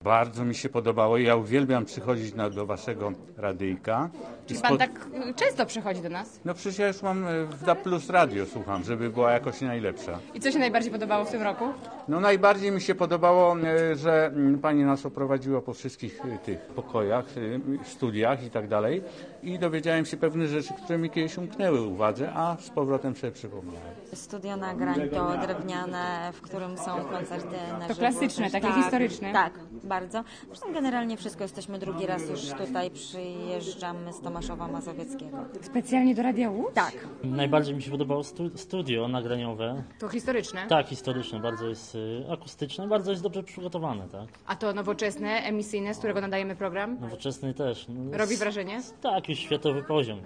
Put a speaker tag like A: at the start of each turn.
A: Bardzo mi się podobało i ja uwielbiam przychodzić do waszego radyjka.
B: Czy pan tak często przychodzi do nas?
A: No przecież ja już mam w DA Plus radio, słucham, żeby była jakoś najlepsza.
B: I co się najbardziej podobało w tym roku?
A: No najbardziej mi się podobało, że pani nas oprowadziła po wszystkich tych pokojach, studiach i tak dalej i dowiedziałem się pewnych rzeczy, które mi kiedyś umknęły uwadze, a z powrotem sobie przypomniałem.
C: Studio nagrań to drewniane, w którym są koncerty na
B: To
C: żywo.
B: klasyczne,
C: Też.
B: takie
C: Tak,
B: historyczne.
C: Tak, bardzo. Zresztą generalnie wszystko. Jesteśmy drugi raz już tutaj, przyjeżdżamy z Tomaszowa Mazowieckiego.
B: Specjalnie do Radia Łódź?
C: Tak.
D: Najbardziej mi się podobało studio nagraniowe.
B: To historyczne?
D: Tak, historyczne, bardzo jest akustyczne, bardzo jest dobrze przygotowane, tak.
B: A to nowoczesne, emisyjne, z którego nadajemy program?
D: Nowoczesny też. No,
B: Robi wrażenie?
D: Tak, już światowy poziom.